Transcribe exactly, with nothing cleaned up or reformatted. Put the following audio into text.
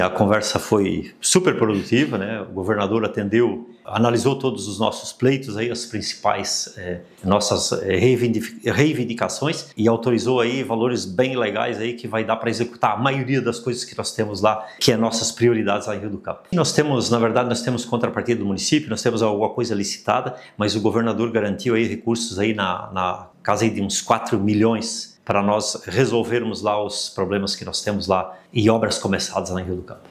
A conversa foi super produtiva, né? O governador atendeu, analisou todos os nossos pleitos, aí, as principais é, nossas é, reivindicações e autorizou aí valores bem legais aí que vai dar para executar a maioria das coisas que nós temos lá, que é nossas prioridades lá em Rio do Campo. Nós temos, na verdade, nós temos contrapartida do município, nós temos alguma coisa licitada, mas o governador garantiu aí recursos aí na, na casa aí de uns quatro milhões para nós resolvermos lá os problemas que nós temos lá e obras começadas lá em Rio do Campo.